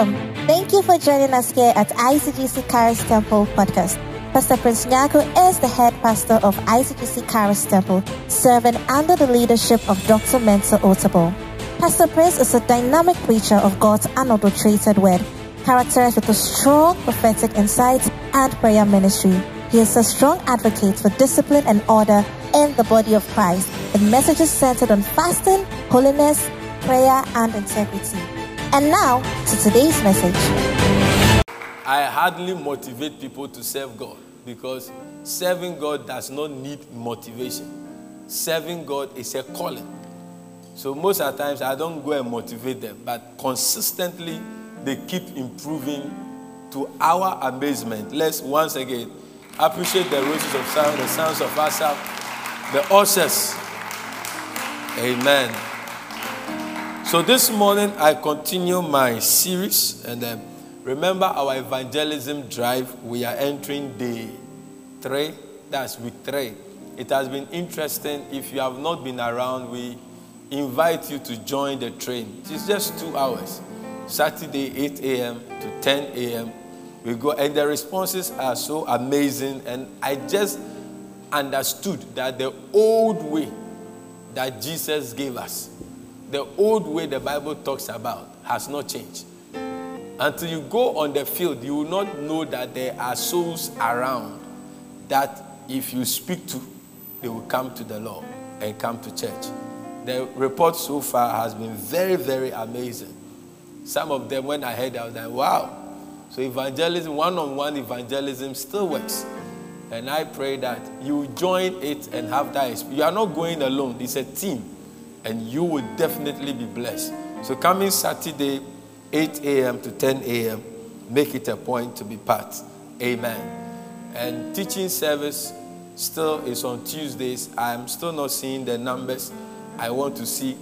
Welcome. Thank you for joining us here at ICGC Charis Temple Podcast. Pastor Prince Nyako is the head pastor of ICGC Charis Temple, serving under the leadership of Dr. Mensa Otabil. Pastor Prince is a dynamic preacher of God's unadulterated word, characterized with a strong prophetic insight and prayer ministry. He is a strong advocate for discipline and order in the body of Christ, with messages centered on fasting, holiness, prayer, and integrity. And now, to today's message. I hardly motivate people to serve God because serving God does not need motivation. Serving God is a calling. So most of the times I don't go and motivate them, but consistently they keep improving to our amazement. Let's once again appreciate the roses of sound, the sounds of Asaph, the ushers. Amen. So this morning I continue my series, and remember our evangelism drive. We are entering day 3. That's week 3. It has been interesting. If you have not been around, we invite you to join the train. It's just 2 hours. Saturday 8 a.m. to 10 a.m. We go, and the responses are so amazing. And I just understood that the old way that Jesus gave us, the old way the Bible talks about, has not changed. Until you go on the field, you will not know that there are souls around that if you speak to, they will come to the Lord and come to church. The report so far has been very, very amazing. Some of them, when I heard, I was like, wow. So evangelism, one-on-one evangelism still works. And I pray that you join it and have that experience. You are not going alone. It's a team. And you will definitely be blessed. So coming Saturday, 8 a.m. to 10 a.m., make it a point to be part. Amen. And teaching service still is on Tuesdays. I'm still not seeing the numbers I want to see.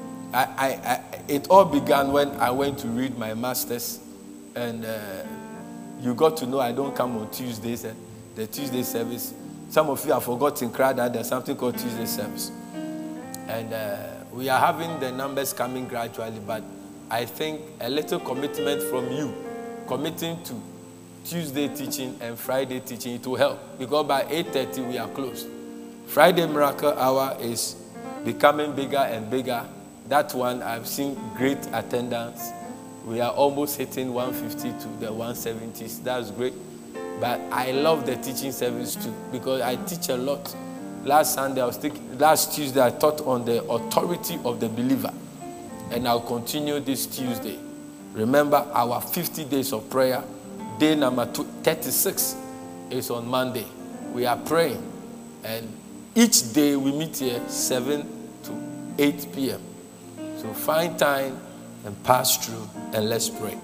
It all began when I went to read my master's. And you got to know I don't come on Tuesdays. And the Tuesday service, some of you have forgotten that there's something called Tuesday service. And we are having the numbers coming gradually, but I think a little commitment from you, committing to Tuesday teaching and Friday teaching, it will help. Because by 8:30 we are closed. Friday Miracle Hour is becoming bigger and bigger. That one, I've seen great attendance. We are almost hitting 150 to the 170s. That's great. But I love the teaching service too, because I teach a lot. Last Tuesday, I taught on the authority of the believer. And I'll continue this Tuesday. Remember, our 50 days of prayer, day number 36 is on Monday. We are praying. And each day we meet here 7 to 8 p.m. So find time and pass through and let's pray.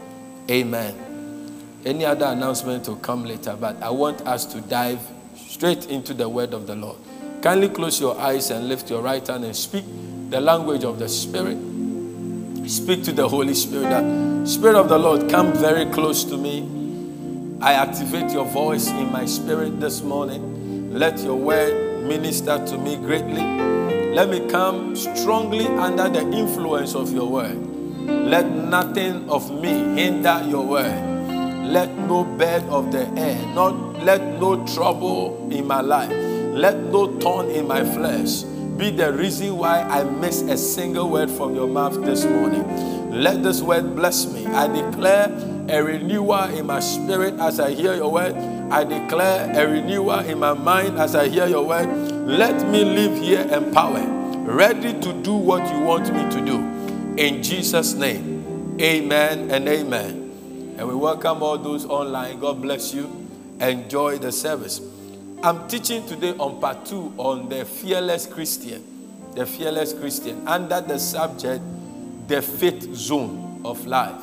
Amen. Any other announcement will come later, but I want us to dive straight into the word of the Lord. Kindly close your eyes and lift your right hand and speak the language of the Spirit. Speak to the Holy Spirit. The Spirit of the Lord, come very close to me. I activate your voice in my spirit this morning. Let your word minister to me greatly. Let me come strongly under the influence of your word. Let nothing of me hinder your word. Let no bird of the air, let no trouble in my life. Let no thorn in my flesh be the reason why I miss a single word from your mouth this morning. Let this word bless me. I declare a renewal in my spirit as I hear your word. I declare a renewal in my mind as I hear your word. Let me live here empowered, ready to do what you want me to do. In Jesus' name, amen and amen. And we welcome all those online. God bless you. Enjoy the service. I'm teaching today on part 2 on the fearless Christian. The fearless Christian. Under the subject, the faith zone of life.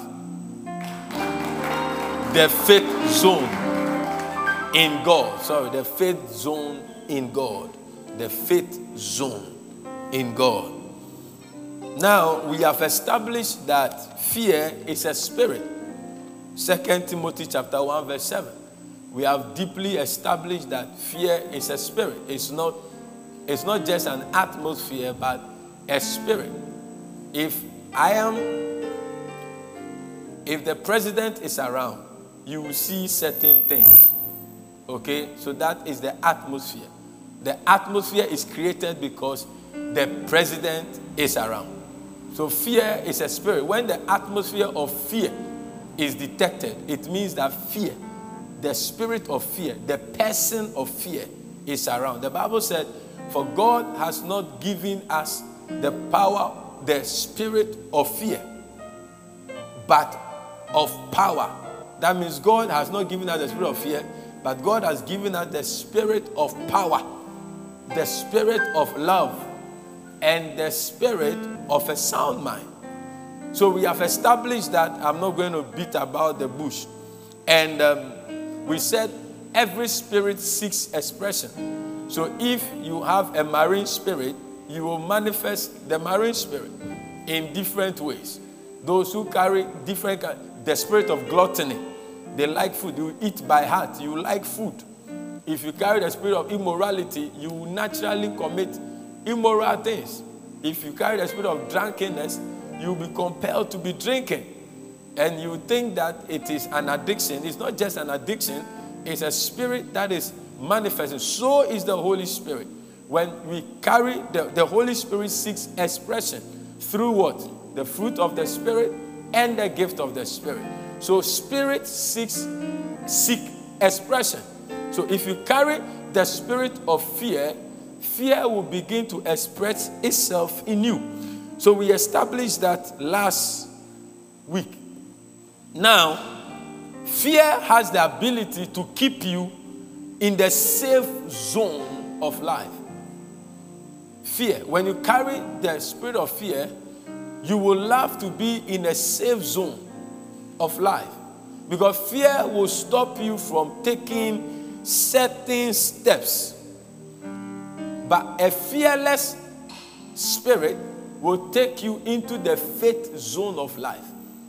The faith zone in God. Sorry, the faith zone in God. The faith zone in God. Now, we have established that fear is a spirit. 2 Timothy chapter 1 verse 7. We have deeply established that fear is a spirit. It's not just an atmosphere, but a spirit. If I am If the president is around, you will see certain things. Okay? So that is the atmosphere. The atmosphere is created because the president is around. So fear is a spirit. When the atmosphere of fear is detected, it means that fear, the spirit of fear, the person of fear is around. The Bible said, for God has not given us the power, the spirit of fear, but of power. That means God has not given us the spirit of fear, but God has given us the spirit of power, the spirit of love, and the spirit of a sound mind. So we have established that. I'm not going to beat about the bush. And we said every spirit seeks expression. So if you have a marine spirit, you will manifest the marine spirit in different ways. Those who carry different, the spirit of gluttony, they like food. You eat by heart. You like food. If you carry the spirit of immorality, you will naturally commit immoral things. If you carry the spirit of drunkenness, you will be compelled to be drinking. And you think that it is an addiction. It's not just an addiction. It's a spirit that is manifesting. So is the Holy Spirit. When we carry, the Holy Spirit seeks expression through what? The fruit of the Spirit and the gift of the Spirit. So spirit seek expression. So if you carry the spirit of fear, fear will begin to express itself in you. So we established that last week. Now, fear has the ability to keep you in the safe zone of life. Fear. When you carry the spirit of fear, you will love to be in a safe zone of life. Because fear will stop you from taking certain steps. But a fearless spirit will take you into the faith zone of life.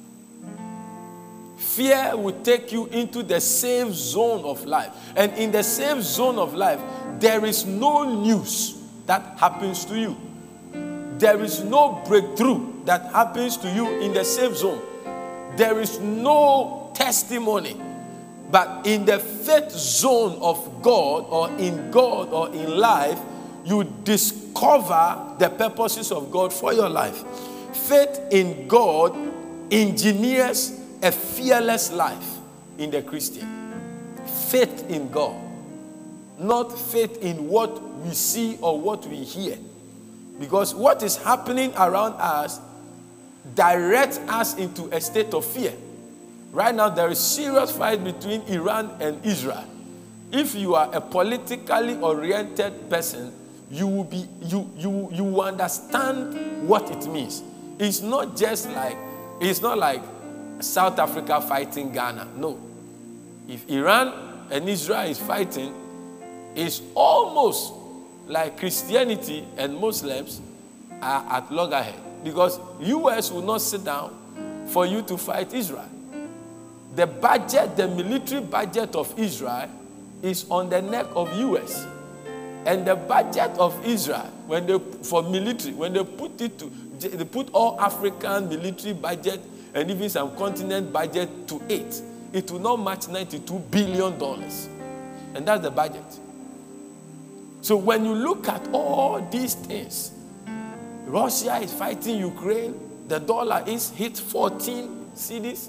Fear will take you into the safe zone of life. And in the safe zone of life, there is no news that happens to you. There is no breakthrough that happens to you in the safe zone. There is no testimony. But in the faith zone of God or in life, you discover the purposes of God for your life. Faith in God engineers a fearless life in the Christian. Faith in God. Not faith in what we see or what we hear. Because what is happening around us directs us into a state of fear. Right now, there is serious fight between Iran and Israel. If you are a politically oriented person, you will understand what it means. It's not like South Africa fighting Ghana. No. If Iran and Israel is fighting, it's almost like Christianity and Muslims are at loggerhead. Because US will not sit down for you to fight Israel. The budget, the military budget of Israel is on the neck of US. And the budget of Israel, when they put all African military budget and even some continent budget to it will not match $92 billion. And that's the budget. So when you look at all these things, Russia is fighting Ukraine, the dollar is hit 14 cedis.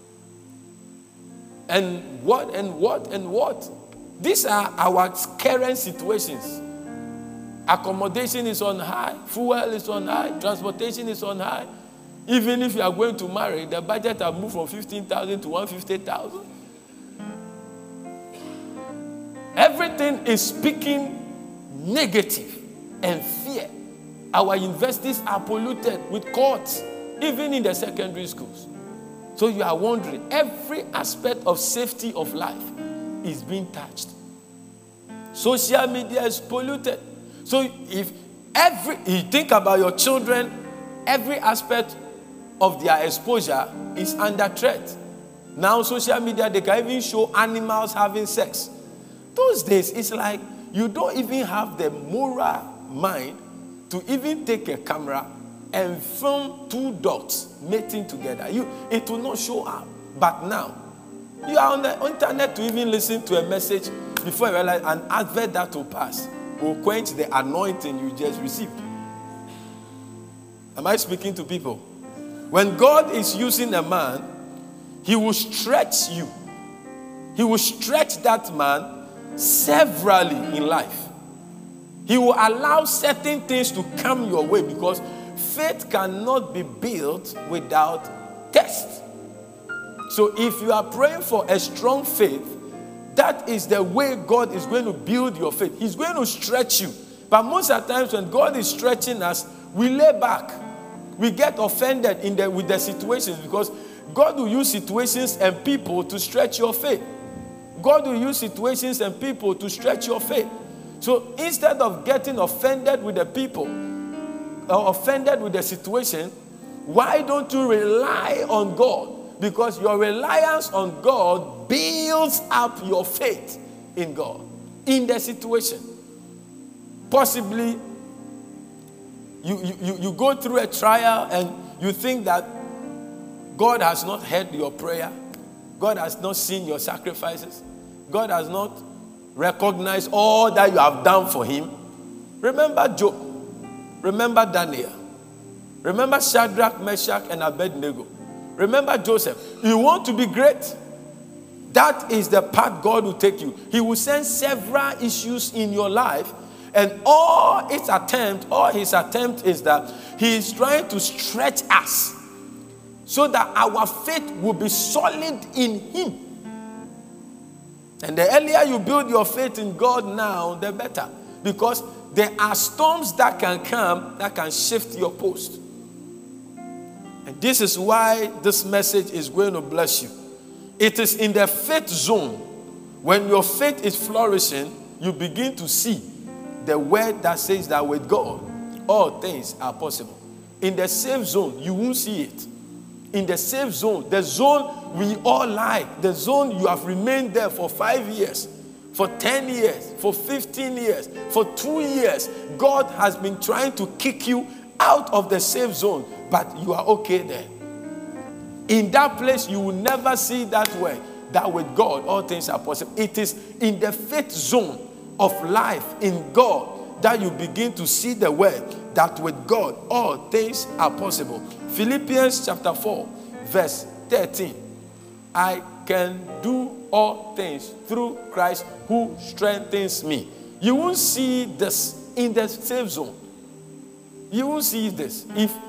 And what? These are our current situations. Accommodation is on high, fuel is on high, transportation is on high. Even if you are going to marry, the budget has moved from 15,000 to 150,000. Everything is speaking negative and fear. Our universities are polluted with courts, even in the secondary schools. So you are wondering, every aspect of safety of life is being touched. Social media is polluted. So if you think about your children, every aspect of their exposure is under threat. Now social media, they can even show animals having sex. Those days, it's like you don't even have the moral mind to even take a camera and film two dots mating together, it will not show up. But now, you are on the internet to even listen to a message before you realize an advert that will pass will quench the anointing you just received. Am I speaking to people? When God is using a man, he will stretch you. He will stretch that man severally in life. He will allow certain things to come your way because faith cannot be built without test. So if you are praying for a strong faith, that is the way God is going to build your faith. He's going to stretch you. But most of the times when God is stretching us, we lay back. We get offended with the situations because God will use situations and people to stretch your faith. God will use situations and people to stretch your faith. So instead of getting offended with the people or offended with the situation, why don't you rely on God? Because your reliance on God builds up your faith in God, in the situation. Possibly, you go through a trial and you think that God has not heard your prayer. God has not seen your sacrifices. God has not recognized all that you have done for him. Remember Job. Remember Daniel. Remember Shadrach, Meshach, and Abednego. Remember Joseph. You want to be great? That is the path God will take you. He will send several issues in your life, and all his attempt is that he is trying to stretch us so that our faith will be solid in him. And the earlier you build your faith in God now, the better. Because there are storms that can come that can shift your post. And this is why this message is going to bless you. It is in the faith zone. When your faith is flourishing, you begin to see the word that says that with God, all things are possible. In the safe zone, you won't see it. In the safe zone, the zone we all like, the zone you have remained there for 5 years, for 10 years, for 15 years, for 2 years. God has been trying to kick you out of the safe zone, but you are okay there. In that place, you will never see that way, that with God, all things are possible. It is in the faith zone of life in God that you begin to see the word that with God, all things are possible. Philippians chapter 4, verse 13. I can do all things through Christ who strengthens me. You won't see this in the safe zone. You won't see this.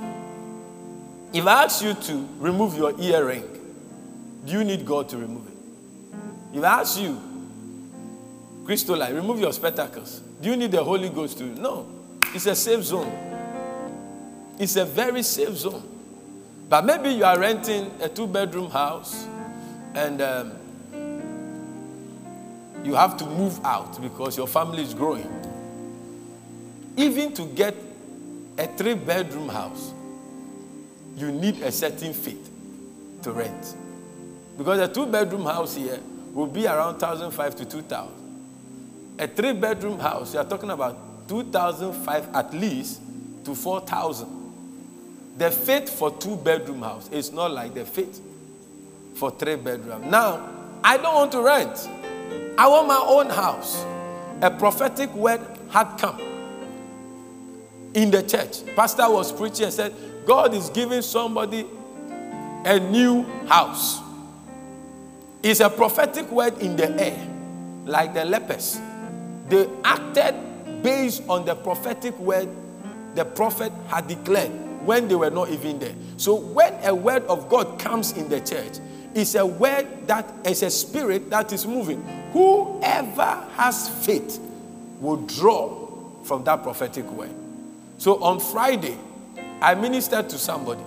If I ask you to remove your earring, do you need God to remove it? If I ask you, Christolite, remove your spectacles, do you need the Holy Ghost to? No. It's a safe zone. It's a very safe zone. But maybe you are renting a 2-bedroom house and you have to move out because your family is growing. Even to get a 3-bedroom house, you need a certain faith to rent. Because a 2-bedroom house here will be around 1,500 to 2,000. A 3-bedroom house, you are talking about 2,500 at least to 4,000. The faith for 2-bedroom house is not like the faith for 3-bedroom. Now, I don't want to rent. I want my own house. A prophetic word had come in the church. Pastor was preaching and said, God is giving somebody a new house. It's a prophetic word in the air, like the lepers. They acted based on the prophetic word the prophet had declared when they were not even there. So when a word of God comes in the church, it's a word that is a spirit that is moving. Whoever has faith will draw from that prophetic word. So on Friday, I ministered to somebody.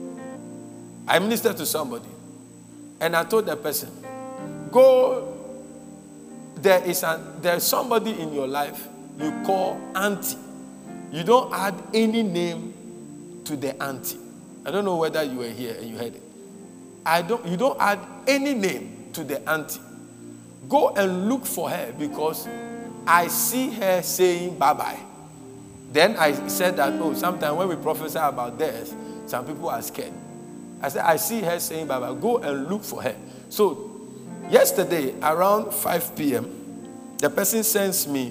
And I told the person, go, there's somebody in your life you call auntie. You don't add any name to the auntie. I don't know whether you were here and you heard it. You don't add any name to the auntie. Go and look for her because I see her saying bye-bye. Then I said that, sometimes when we prophesy about death, some people are scared. I said, I see her saying, Baba, go and look for her. So, yesterday, around 5 p.m., the person sends me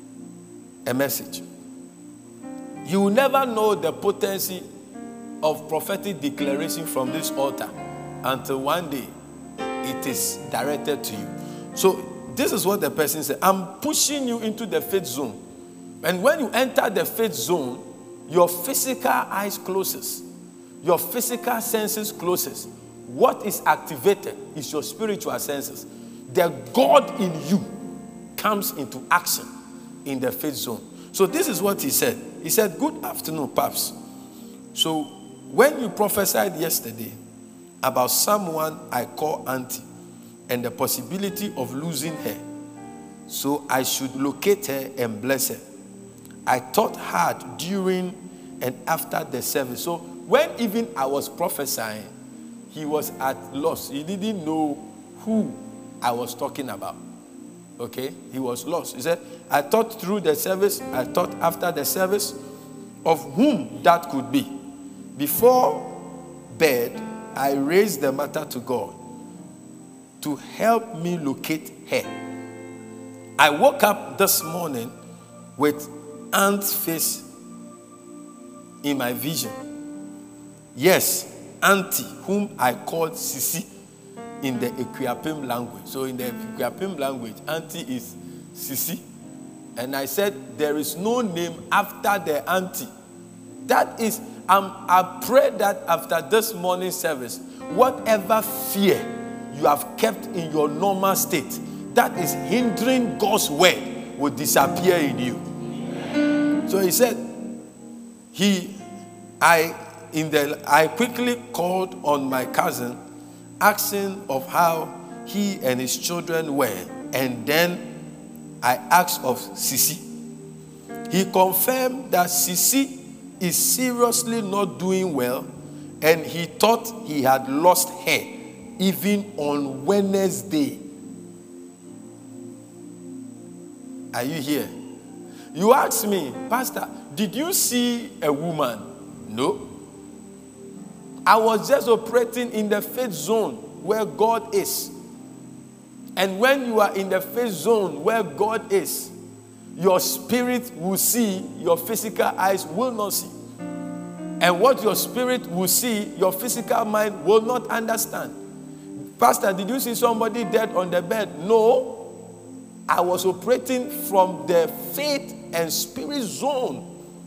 a message. You will never know the potency of prophetic declaration from this altar until one day it is directed to you. So, this is what the person said. I'm pushing you into the faith zone. And when you enter the faith zone, your physical eyes closes. Your physical senses closes. What is activated is your spiritual senses. The God in you comes into action in the faith zone. So this is what he said. He said, good afternoon, Paps. So when you prophesied yesterday about someone I call auntie and the possibility of losing her, so I should locate her and bless her. I thought hard during and after the service. So when even I was prophesying, he was at loss. He didn't know who I was talking about. Okay? He was lost. He said, I thought through the service, I thought after the service of whom that could be. Before bed, I raised the matter to God to help me locate her. I woke up this morning with Aunt's face in my vision. Yes, Auntie, whom I called Sisi in the Equiapim language. So in the Equiapim language, Auntie is Sisi. And I said, there is no name after the Auntie. That is, I pray that after this morning service, whatever fear you have kept in your normal state that is hindering God's word will disappear in you. So he said, I quickly called on my cousin, asking of how he and his children were, and then I asked of Sisi. He confirmed that Sisi is seriously not doing well, and he thought he had lost her even on Wednesday. Are you here? You asked me, Pastor, did you see a woman? No. I was just operating in the faith zone where God is. And when you are in the faith zone where God is, your spirit will see, your physical eyes will not see. And what your spirit will see, your physical mind will not understand. Pastor, did you see somebody dead on the bed? No. I was operating from the faith and spirit zone.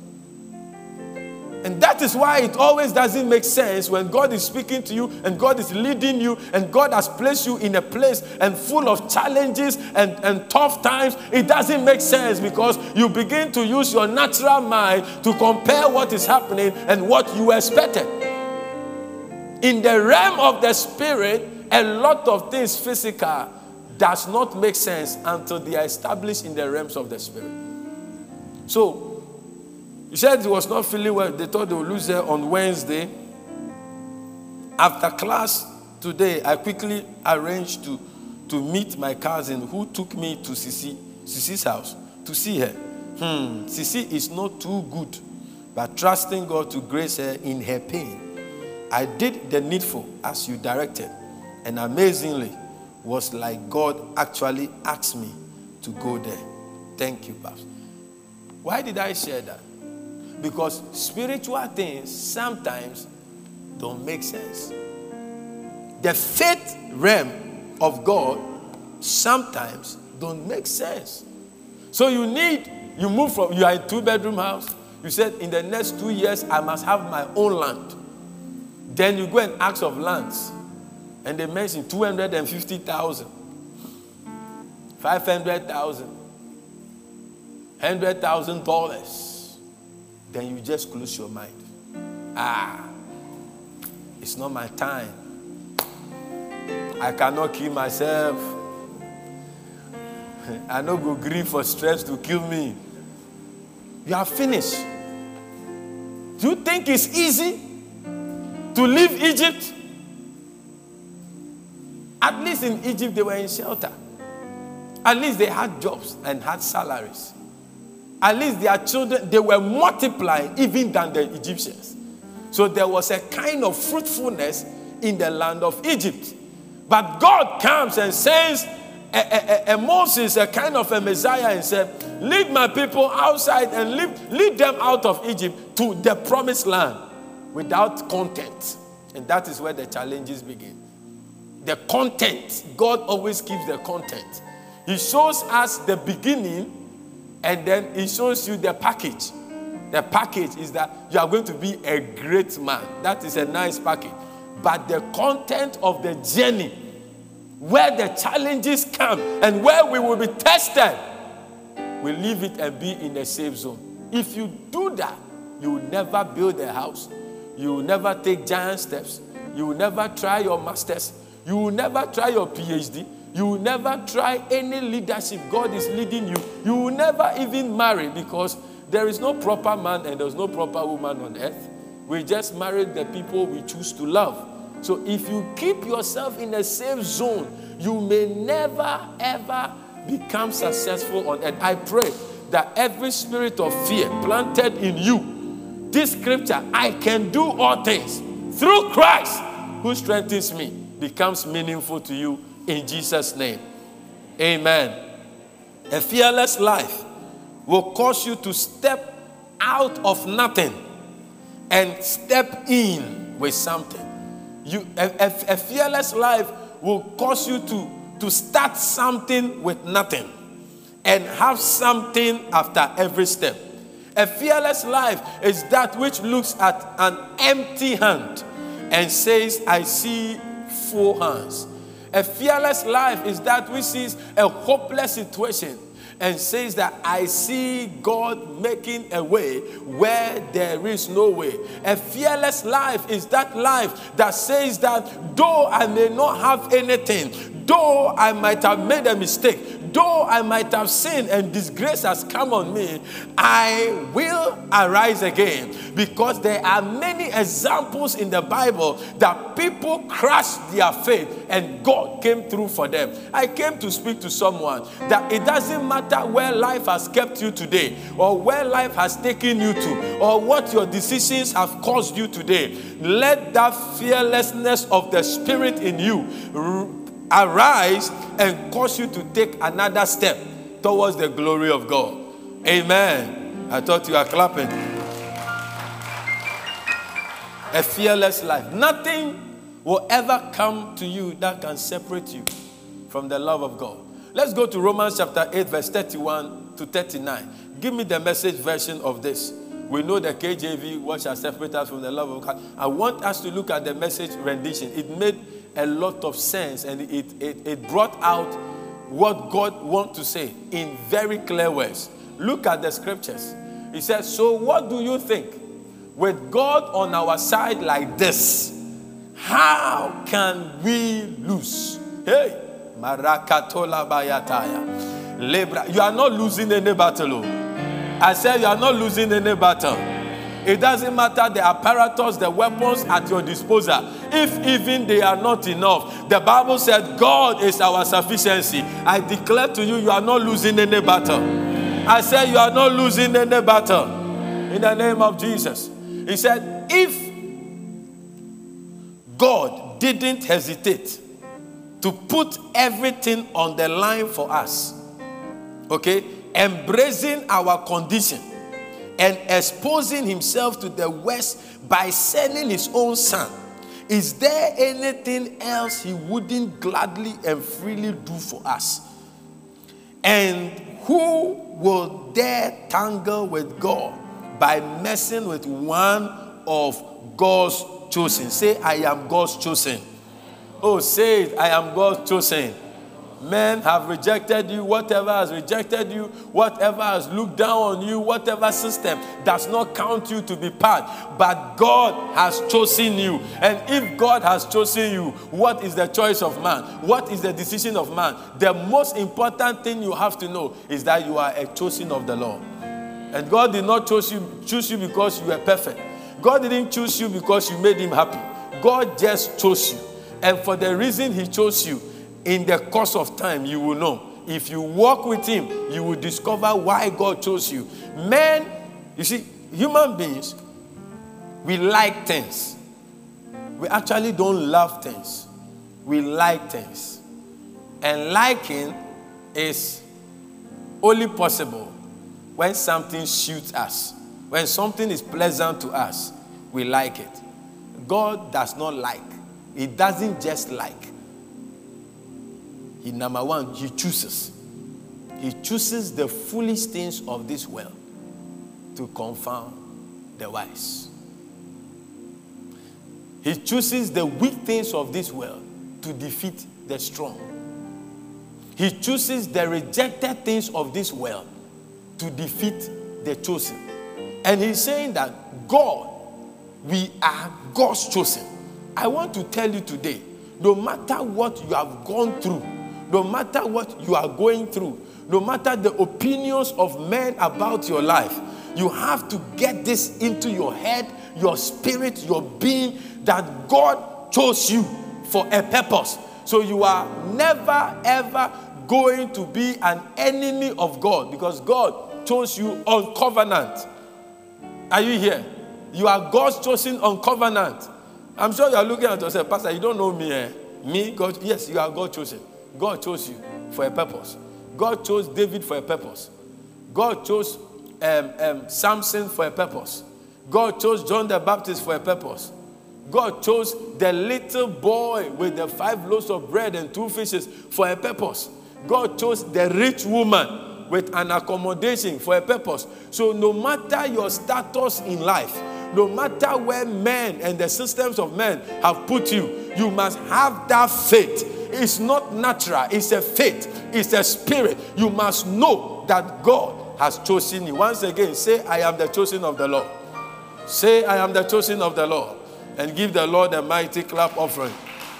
And that is why it always doesn't make sense when God is speaking to you and God is leading you and God has placed you in a place and full of challenges and tough times. It doesn't make sense because you begin to use your natural mind to compare what is happening and what you expected. In the realm of the spirit, a lot of things physical does not make sense until they are established in the realms of the spirit. So, he said he was not feeling well. They thought they would lose her on Wednesday. After class today, I quickly arranged to meet my cousin who took me to Sisi's house to see her. Sisi is not too good, but trusting God to grace her in her pain. I did the needful as you directed, and amazingly, was like God actually asked me to go there. Thank you, Pastor. Why did I share that? Because spiritual things sometimes don't make sense. The faith realm of God sometimes don't make sense. So you move from, you are a 2-bedroom house. You said in the next 2 years, I must have my own land. Then you go and ask of lands. And they mention 250,000, 500,000, $100,000. Then you just close your mind. It's not my time. I cannot kill myself. I no go grieve for stress to kill me. You are finished. Do you think it's easy to leave Egypt? At least in Egypt, they were in shelter. At least they had jobs and had salaries. at least their children, they were multiplying even than the Egyptians. So there was a kind of fruitfulness in the land of Egypt. But God comes and sends Moses, a kind of a Messiah, and said, lead my people outside and lead them out of Egypt to the promised land without content. And that is where the challenges begin. The content. God always gives the content. He shows us the beginning, and then he shows you the package. The package is that you are going to be a great man. That is a nice package. But the content of the journey, where the challenges come and where we will be tested, we leave it and be in a safe zone. If you do that, you will never build a house. You will never take giant steps. You will never try your masters. You will never try your PhD. You will never try any leadership. God is leading you. You will never even marry, because there is no proper man and there's no proper woman on earth. We just marry the people we choose to love. So if you keep yourself in a safe zone, you may never ever become successful on earth. I pray that every spirit of fear planted in you, this scripture, I can do all things through Christ who strengthens me, becomes meaningful to you in Jesus' name. Amen. A fearless life will cause you to step out of nothing and step in with something. A fearless life will cause you to start something with nothing and have something after every step. A fearless life is that which looks at an empty hand and says, I see full hands. A fearless life is that which sees a hopeless situation and says that I see God making a way where there is no way. A fearless life is that life that says that though I may not have anything, though I might have made a mistake, though I might have sinned and disgrace has come on me, I will arise again. Because there are many examples in the Bible that people crushed their faith and God came through for them. I came to speak to someone that it doesn't matter where life has kept you today, or where life has taken you to, or what your decisions have caused you today. Let that fearlessness of the Spirit in you arise and cause you to take another step towards the glory of God. Amen. I thought you were clapping. A fearless life. Nothing will ever come to you that can separate you from the love of God. Let's go to Romans chapter 8, verse 31 to 39. Give me the Message version of this. We know the KJV, what shall separate us from the love of God. I want us to look at the Message rendition. It made a lot of sense, and it brought out what God wants to say in very clear words. Look at the scriptures. He says, so what do you think? With God on our side like this, how can we lose? Hey, Marakatola Bayataya. Lebra. You are not losing any battle. I said you are not losing any battle. It doesn't matter the apparatus, the weapons at your disposal. If even they are not enough, the Bible said God is our sufficiency. I declare to you, you are not losing any battle. I said you are not losing any battle. In the name of Jesus. He said, if God didn't hesitate to put everything on the line for us, okay, embracing our condition and exposing himself to the worst by sending his own son, is there anything else he wouldn't gladly and freely do for us? And who will dare tangle with God by messing with one of God's chosen? Say, I am God's chosen. Oh, say it, I am God's chosen. Men have rejected you. Whatever has rejected you, whatever has looked down on you, whatever system does not count you to be part. But God has chosen you. And if God has chosen you, what is the choice of man? What is the decision of man? The most important thing you have to know is that you are a chosen of the Lord. And God did not choose you because you were perfect. God didn't choose you because you made him happy. God just chose you. And for the reason he chose you, in the course of time, you will know If you walk with him, you will discover why God chose you. Men, you see, human beings, we like things. We actually don't love things. We like things. And liking is only possible when something suits us. When something is pleasant to us, we like it. God does not like. He doesn't just like. He, number one, he chooses. He chooses the foolish things of this world to confound the wise. He chooses the weak things of this world to defeat the strong. He chooses the rejected things of this world to defeat the chosen. And he's saying that God, we are God's chosen. I want to tell you today, no matter what you have gone through, no matter what you are going through, no matter the opinions of men about your life, you have to get this into your head, your spirit, your being, that God chose you for a purpose. So you are never ever going to be an enemy of God, because God chose you on covenant. Are you here? You are God's chosen on covenant. I'm sure you are looking at yourself, Pastor, you don't know me. Me, God, yes, you are God chosen. God chose you for a purpose. God chose David for a purpose. God chose Samson for a purpose. God chose John the Baptist for a purpose. God chose the little boy with the 5 loaves of bread and 2 fishes for a purpose. God chose the rich woman with an accommodation for a purpose. So no matter your status in life, no matter where men and the systems of men have put you, you must have that faith. It's not natural. It's a faith. It's a spirit. You must know that God has chosen you. Once again, say, I am the chosen of the Lord. Say, I am the chosen of the Lord. And give the Lord a mighty clap offering.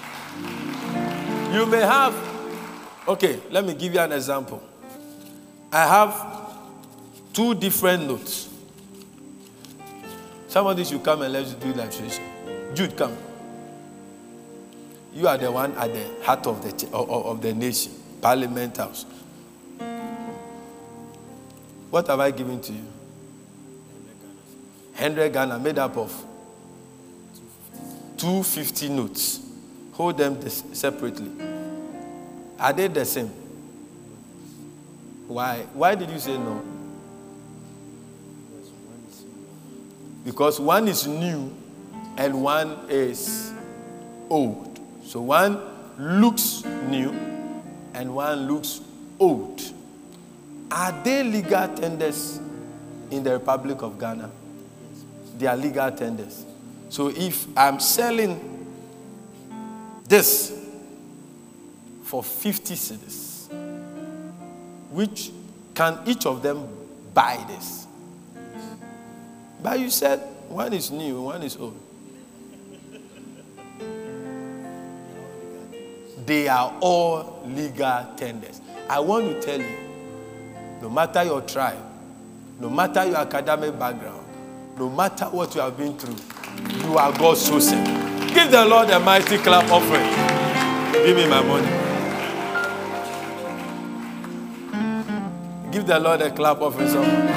You may have, okay, let me give you an example. I have 2 different notes. Somebody should come and let's do illustration. Jude, come. You are the one at the heart of the nation, Parliament House. What have I given to you? 100 Ghana, made up of 250 notes. Hold them separately. Are they the same? Why? Why did you say no? Because one is new and one is old. So one looks new and one looks old. Are they legal tenders in the Republic of Ghana? They are legal tenders. So if I'm selling this for 50 cedis, which can each of them buy this? But you said one is new, one is old. They are all legal tenders. I want to tell you, no matter your tribe, no matter your academic background, no matter what you have been through, you are God's chosen. Give the Lord a mighty clap offering. Give me my money. Give the Lord a clap offering.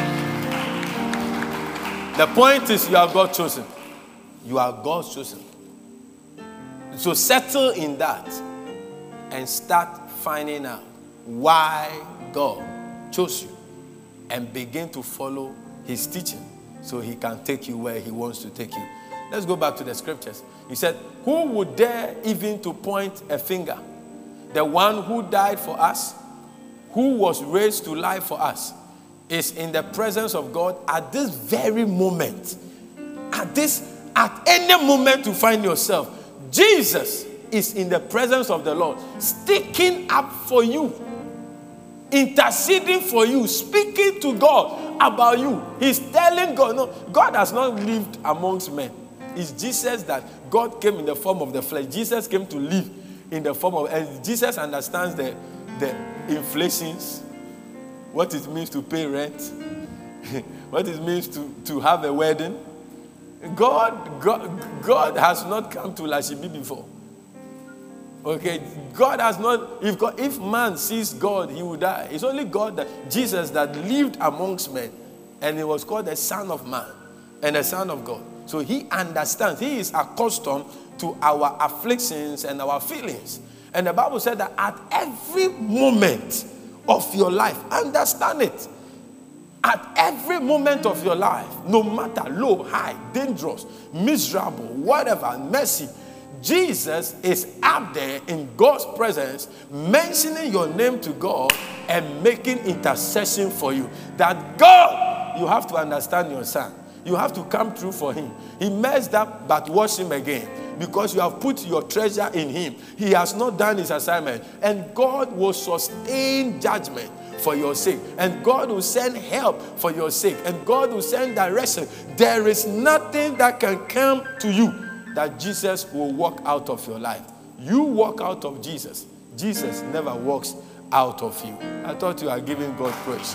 The point is, you are God's chosen. You are God's chosen. So settle in that and start finding out why God chose you and begin to follow his teaching so he can take you where he wants to take you. Let's go back to the scriptures. He said, who would dare even to point a finger? The one who died for us, who was raised to life for us, is in the presence of God at this very moment. At any moment you find yourself, Jesus is in the presence of the Lord, sticking up for you, interceding for you, speaking to God about you. He's telling God, no, God has not lived amongst men. It's Jesus that God came in the form of the flesh. Jesus came to live in the form of, and Jesus understands the inflations, what it means to pay rent, what it means to have a wedding. God has not come to Lashibi before. Okay, God has not, if man sees God, he will die. It's only God, Jesus, that lived amongst men, and he was called the Son of Man and the Son of God. So he understands, he is accustomed to our afflictions and our feelings. And the Bible said that at every moment of your life, understand it, at every moment of your life, no matter low, high, dangerous, miserable, whatever, messy, Jesus is up there in God's presence, mentioning your name to God and making intercession for you. That God, you have to understand your son. You have to come through for him. He messed up, but wash him again. Because you have put your treasure in him. He has not done his assignment. And God will sustain judgment for your sake. And God will send help for your sake. And God will send direction. There is nothing that can come to you that Jesus will walk out of your life. You walk out of Jesus. Jesus never walks out of you. I thought you are giving God praise.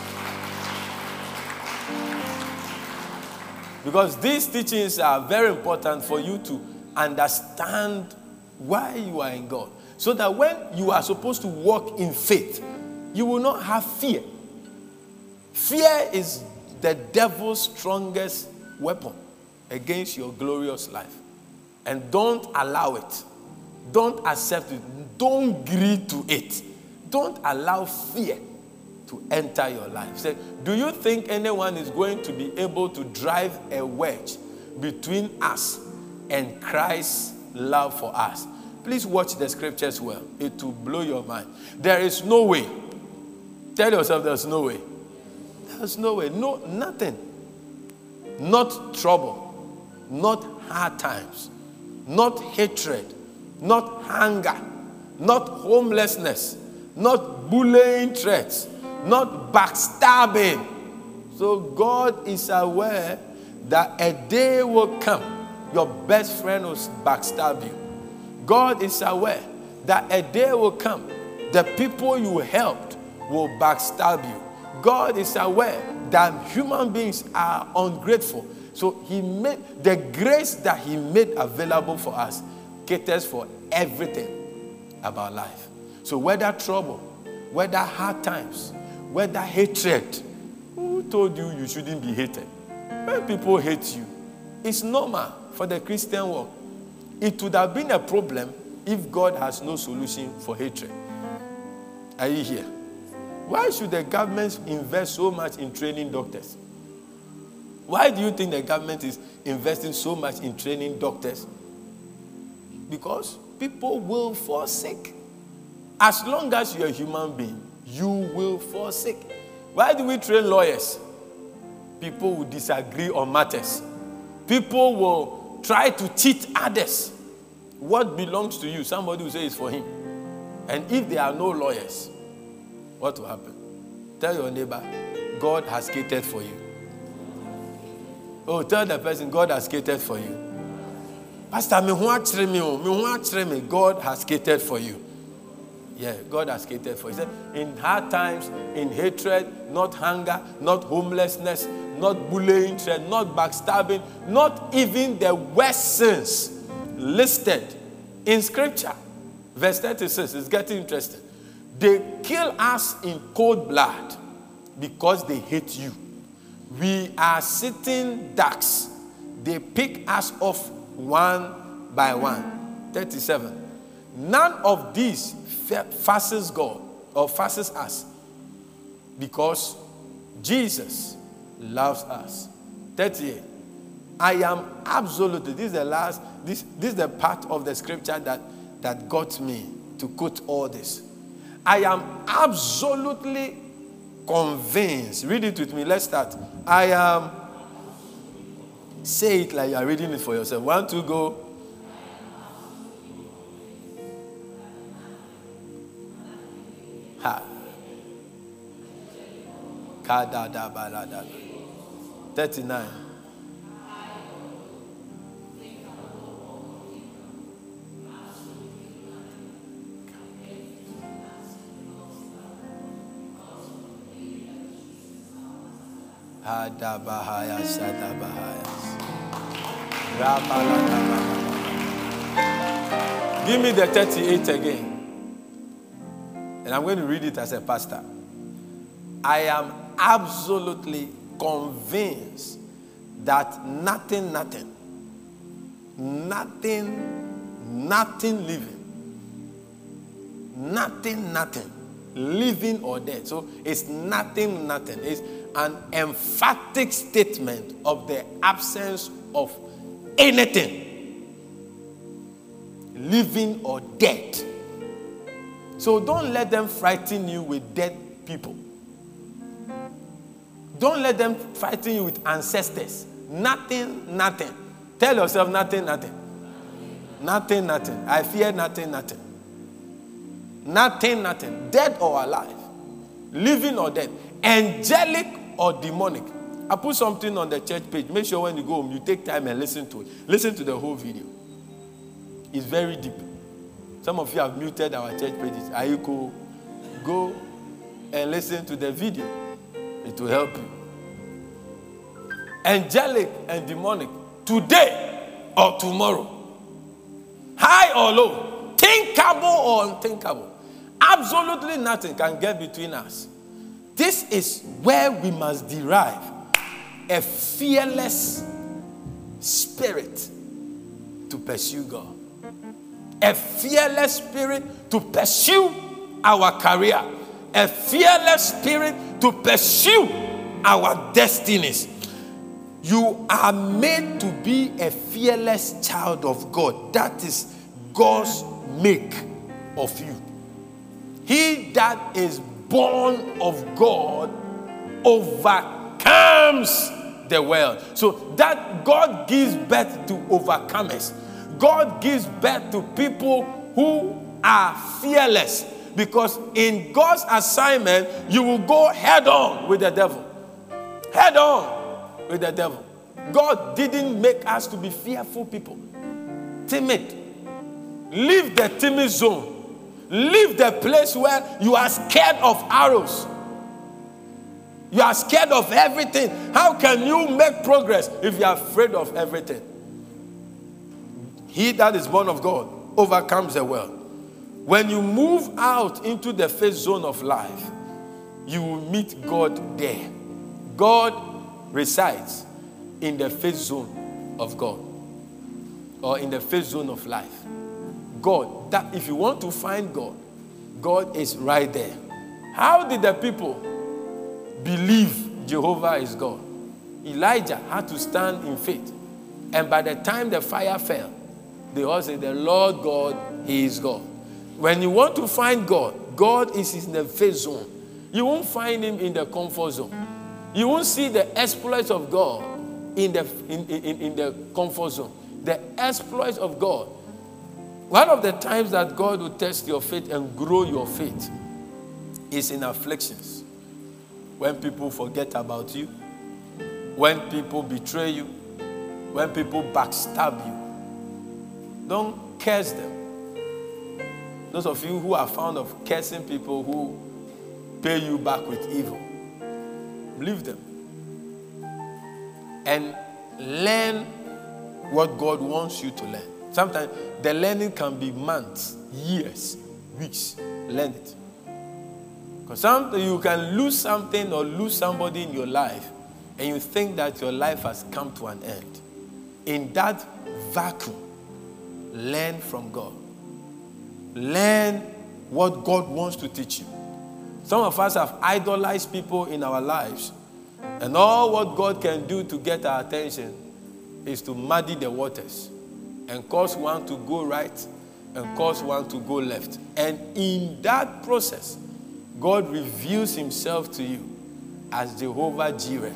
Because these teachings are very important for you to understand why you are in God. So that when you are supposed to walk in faith, you will not have fear. Fear is the devil's strongest weapon against your glorious life. And don't allow it. Don't accept it. Don't agree to it. Don't allow fear to enter your life. Say, do you think anyone is going to be able to drive a wedge between us and Christ's love for us? Please watch the scriptures well. It will blow your mind. There is no way. Tell yourself there's no way. There's no way. No, nothing. Not trouble. Not hard times. Not hatred. Not hunger. Not homelessness. Not bullying threats. Not backstabbing. So God is aware that a day will come, your best friend will backstab you. God is aware that a day will come, the people you helped will backstab you. God is aware that human beings are ungrateful. So he made the grace that he made available for us caters for everything about life. So whether trouble, whether hard times, whether hatred, who told you you shouldn't be hated? When people hate you, it's normal for the Christian world. It would have been a problem if God has no solution for hatred. Are you here? Why should the government invest so much in training doctors? Why do you think the government is investing so much in training doctors? Because people will fall sick. As long as you're a human being, you will fall sick. Why do we train lawyers? People will disagree on matters. People will try to cheat others. What belongs to you, somebody will say is for him. And if there are no lawyers, what will happen? Tell your neighbor, God has catered for you. Oh, tell the person, God has catered for you. Pastor, God has catered for you. Yeah, God has catered for you. He said, in hard times, in hatred, not hunger, not homelessness, not bullying, not backstabbing, not even the worst sins listed in Scripture. Verse 36 is getting interesting. They kill us in cold blood because they hate you. We are sitting ducks. They pick us off one by one. 37. None of these fasces God or fasces us because Jesus loves us. 38. I am absolutely, this is the part of the scripture that got me to quote all this. I am absolutely convinced. Read it with me. Let's start. I am. Say it like you are reading it for yourself. 1, 2, go. Ha. 39. Hadabahaya Sadabahaya Ramalakabah Give me the 38 again. And I'm going to read it as a pastor. I am absolutely convinced that nothing living or dead. So it's nothing. It's an emphatic statement of the absence of anything, living or dead. So don't let them frighten you with dead people. Don't let them frighten you with ancestors. Nothing. Tell yourself nothing. Nothing. I fear nothing. Nothing. Dead or alive. Living or dead. Angelic or demonic. I put something on the church page. Make sure when you go home, you take time and listen to it. Listen to the whole video. It's very deep. Some of you have muted our church pages. Are you cool? Go and listen to the video. It will help you. Angelic and demonic. Today or tomorrow. High or low. Thinkable or unthinkable. Absolutely nothing can get between us. This is where we must derive a fearless spirit to pursue God. A fearless spirit to pursue our career. A fearless spirit to pursue our destinies. You are made to be a fearless child of God. That is God's make of you. He that is born of God overcomes the world. So that God gives birth to overcomers. God gives birth to people who are fearless. Because in God's assignment, you will go head on with the devil. Head on with the devil. God didn't make us to be fearful people. Timid. Leave the timid zone. Leave the place where you are scared of arrows. You are scared of everything. How can you make progress if you are afraid of everything? He that is born of God overcomes the world. When you move out into the faith zone of life, you will meet God there. God resides in the faith zone of God, or in the faith zone of life. God, that if you want to find God, God is right there. How did the people believe Jehovah is God? Elijah had to stand in faith. And by the time the fire fell, they all said, the Lord God, He is God. When you want to find God, God is in the faith zone. You won't find Him in the comfort zone. You won't see the exploits of God in the comfort zone. The exploits of God. One of the times that God will test your faith and grow your faith is in afflictions. When people forget about you, when people betray you, when people backstab you, don't curse them. Those of you who are fond of cursing people who pay you back with evil, leave them. And learn what God wants you to learn. Sometimes the learning can be months, years, weeks. Learn it. Because sometimes you can lose something or lose somebody in your life and you think that your life has come to an end. In that vacuum, learn from God. Learn what God wants to teach you. Some of us have idolized people in our lives, and all what God can do to get our attention is to muddy the waters and cause one to go right and cause one to go left. And in that process, God reveals Himself to you as Jehovah Jireh,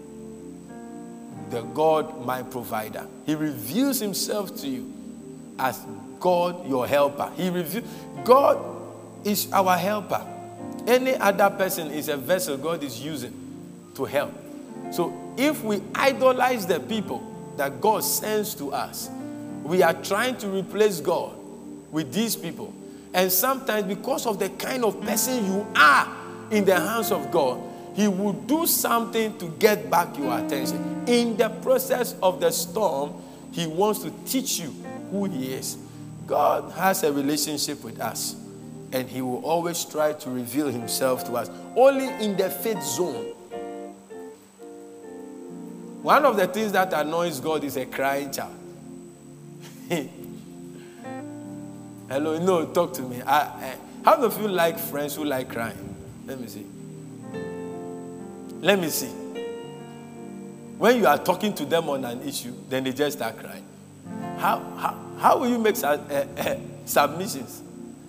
the God, my provider. He reveals Himself to you as God, your helper. God is our helper. Any other person is a vessel God is using to help. So if we idolize the people that God sends to us, we are trying to replace God with these people. And sometimes because of the kind of person you are in the hands of God, He will do something to get back your attention. In the process of the storm, He wants to teach you who He is. God has a relationship with us, and he will always try to reveal himself to us. Only in the faith zone. One of the things that annoys God is a crying child. Hello, no, talk to me. How many of you like friends who like crying? Let me see. Let me see. When you are talking to them on an issue, then they just start crying. How will you make submissions?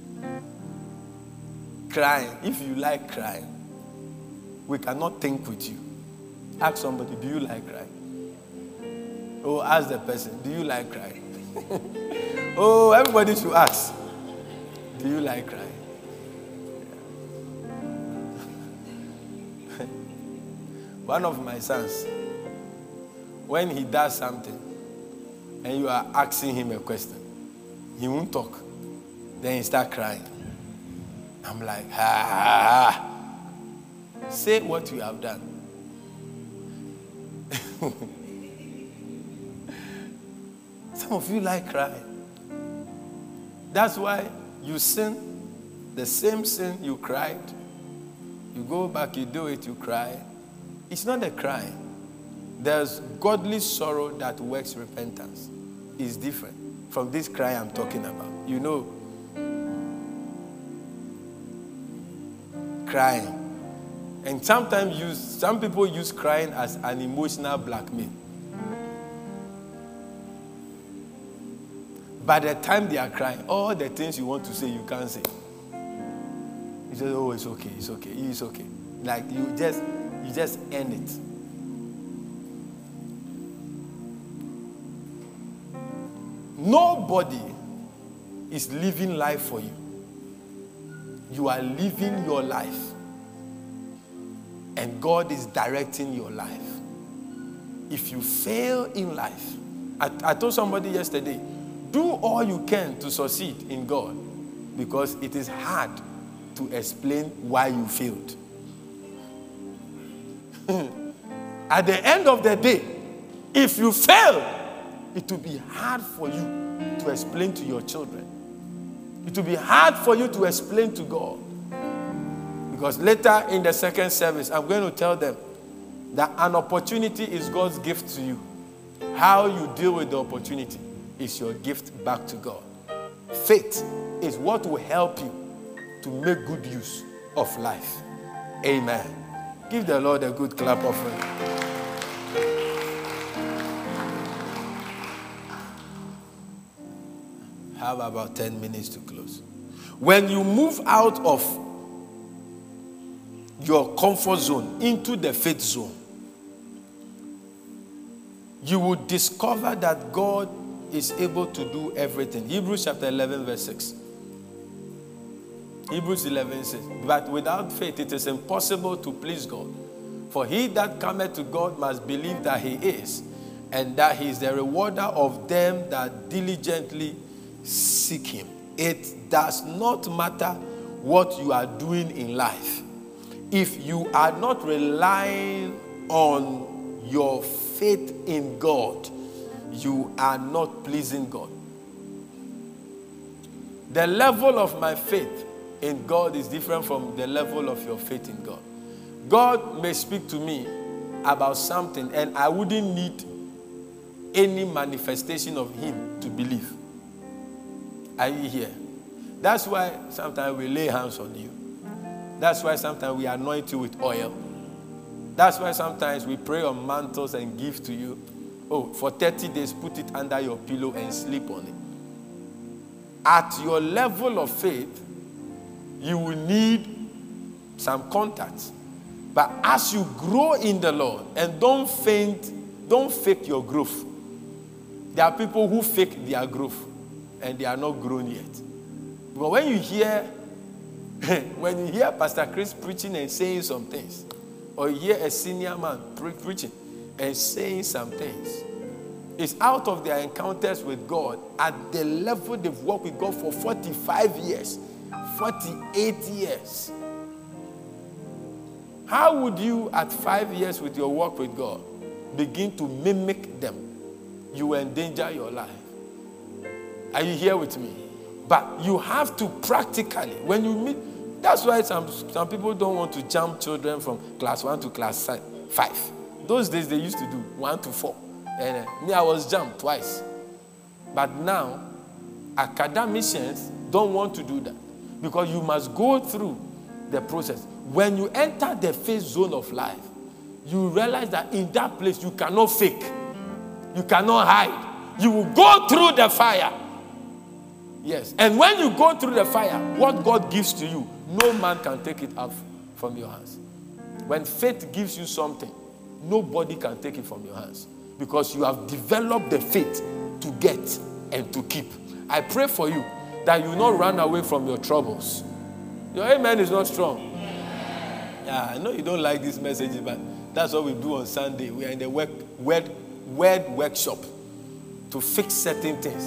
Crying. If you like crying, we cannot think with you. Ask somebody, do you like crying? Oh, ask the person, do you like crying? Oh, everybody should ask, do you like crying? One of my sons, when he does something and you are asking him a question, he won't talk. Then he start crying. I'm like, say what you have done. Some of you like crying. That's why you sin the same sin you cried. You go back, you do it, you cry. It's not a crying. There's godly sorrow that works repentance. It's different from this cry I'm talking about. You know, crying. And sometimes some people use crying as an emotional blackmail. By the time they are crying, all the things you want to say, you can't say. You say, oh, it's okay, it's okay, it's okay. Like you just end it. Nobody is living life for you. You are living your life. And God is directing your life. If you fail in life, I told somebody yesterday, do all you can to succeed in God, because it is hard to explain why you failed. At the end of the day, if you fail, it will be hard for you to explain to your children. It will be hard for you to explain to God. Because later in the second service, I'm going to tell them that an opportunity is God's gift to you. How you deal with the opportunity is your gift back to God. Faith is what will help you to make good use of life. Amen. Give the Lord a good clap offering. Have about 10 minutes to close. When you move out of your comfort zone into the faith zone, you will discover that God is able to do everything. Hebrews chapter 11 verse 6. Hebrews 11 says, but without faith it is impossible to please God. For he that cometh to God must believe that he is, and that he is the rewarder of them that diligently seek him. It does not matter what you are doing in life. If you are not relying on your faith in God, you are not pleasing God. The level of my faith in God is different from the level of your faith in God. God may speak to me about something and I wouldn't need any manifestation of him to believe. Are you here? That's why sometimes we lay hands on you. That's why sometimes we anoint you with oil. That's why sometimes we pray on mantles and give to you. Oh, for 30 days, put it under your pillow and sleep on it. At your level of faith, you will need some contacts. But as you grow in the Lord, and don't fake your growth. There are people who fake their growth, and they are not grown yet. But when you hear Pastor Chris preaching and saying some things, or you hear a senior man preaching and saying some things, it's out of their encounters with God at the level they've worked with God for 45 years, 48 years. How would you, at 5 years with your work with God, begin to mimic them? You will endanger your life. Are you here with me? But you have to practically, when you meet, that's why some people don't want to jump children from class 1 to class 5. Those days they used to do 1 to 4. And me, I was jumped twice. But now, academicians don't want to do that. Because you must go through the process. When you enter the faith zone of life, you realize that in that place you cannot fake. You cannot hide. You will go through the fire. Yes. And when you go through the fire, what God gives to you, no man can take it out from your hands. When faith gives you something, nobody can take it from your hands. Because you have developed the faith to get and to keep. I pray for you that you will not run away from your troubles. Your amen is not strong. Yeah, I know you don't like these messages, but that's what we do on Sunday. We are in the word workshop to fix certain things.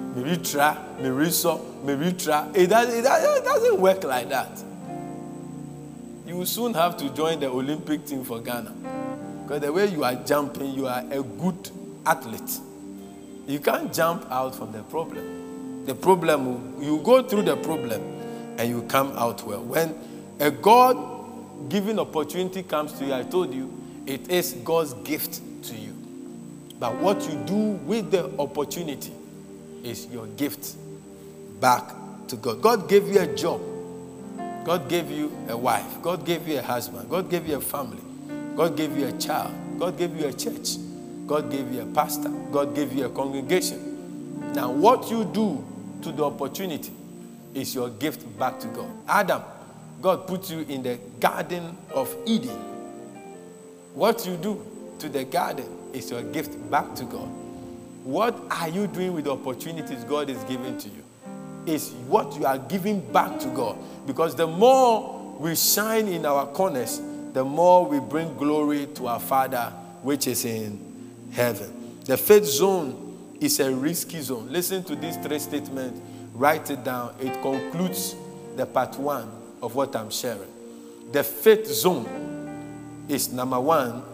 It doesn't work like that. You will soon have to join the Olympic team for Ghana. Because the way you are jumping, you are a good athlete. You can't jump out from the problem. The problem, you go through the problem and you come out well. When a God-given opportunity comes to you, I told you, it is God's gift to you. But what you do with the opportunity is your gift back to God. God gave you a job. God gave you a wife. God gave you a husband. God gave you a family. God gave you a child. God gave you a church. God gave you a pastor. God gave you a congregation. Now, what you do to the opportunity is your gift back to God. Adam, God put you in the Garden of Eden. What you do to the garden is your gift back to God. What are you doing with the opportunities God is giving to you? Is what you are giving back to God. Because the more we shine in our corners, the more we bring glory to our Father, which is in heaven. The faith zone is a risky zone. Listen to these 3 statements. Write it down. It concludes the part 1 of what I'm sharing. The faith zone is, number 1,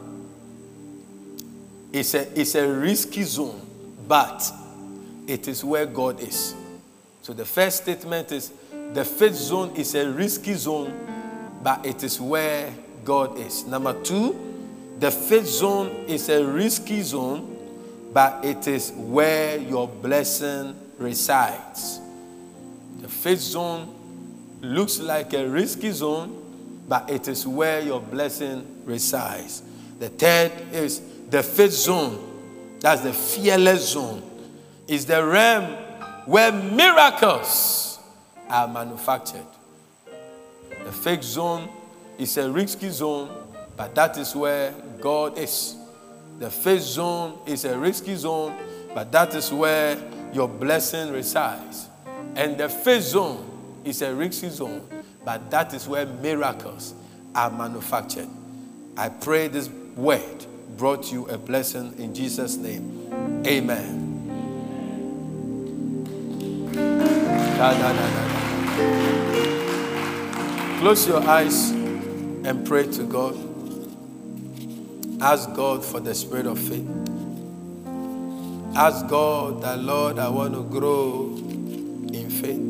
it's a risky zone, but it is where God is. So the first statement is, the faith zone is a risky zone, but it is where God is. Number 2, the faith zone is a risky zone, but it is where your blessing resides. The faith zone looks like a risky zone, but it is where your blessing resides. The third is the faith zone. That's the fearless zone. Is the realm where miracles are manufactured. The faith zone is a risky zone, but that is where God is. The faith zone is a risky zone, but that is where your blessing resides. And the faith zone is a risky zone, but that is where miracles are manufactured. I pray this word brought you a blessing in Jesus' name. Amen. Close your eyes and pray to God. Ask God for the spirit of faith. Ask God that, Lord, I want to grow in faith.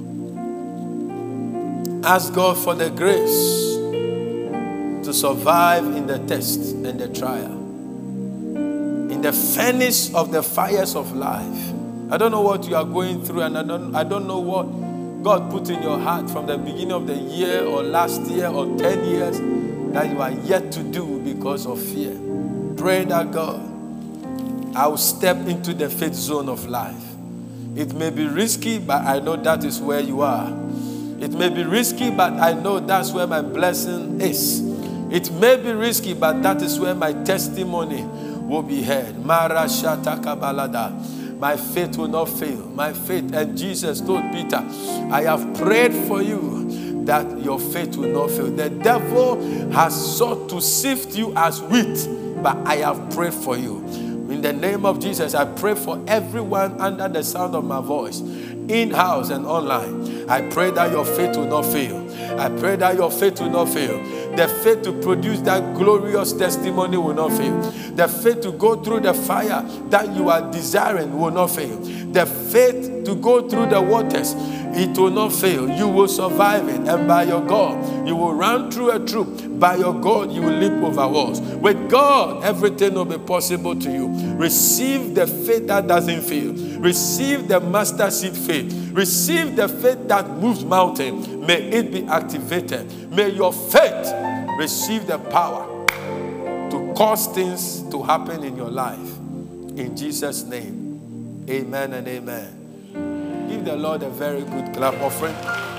Ask God for the grace to survive in the test and the trial. In the furnace of the fires of life. I don't know what you are going through, and I don't know what God put in your heart from the beginning of the year or last year or 10 years that you are yet to do because of fear. Pray that, God, I will step into the faith zone of life. It may be risky, but I know that is where you are. It may be risky, but I know that's where my blessing is. It may be risky, but that is where my testimony will be heard. Mara Shata Kabalada. My faith will not fail. My faith. And Jesus told Peter, I have prayed for you that your faith will not fail. The devil has sought to sift you as wheat, but I have prayed for you. In the name of Jesus, I pray for everyone under the sound of my voice, in-house and online. I pray that your faith will not fail. I pray that your faith will not fail. The faith to produce that glorious testimony will not fail. The faith to go through the fire that you are desiring will not fail. The faith to go through the waters, it will not fail. You will survive it. And by your God, you will run through a troop. By your God, you will leap over walls. With God, everything will be possible to you. Receive the faith that doesn't fail. Receive the mustard seed faith. Receive the faith that moves mountains. May it be activated. May your faith receive the power to cause things to happen in your life. In Jesus' name, amen and amen. Give the Lord a very good clap offering.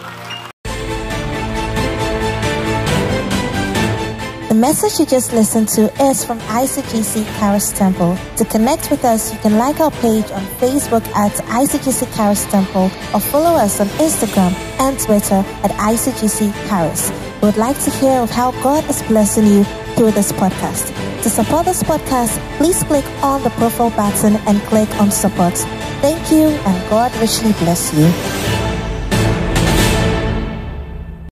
The message you just listened to is from ICGC Charis Temple. To connect with us, you can like our page on Facebook at ICGC Charis Temple or follow us on Instagram and Twitter at ICGC Charis. We would like to hear of how God is blessing you through this podcast. To support this podcast, please click on the profile button and click on support. Thank you, and God richly bless you.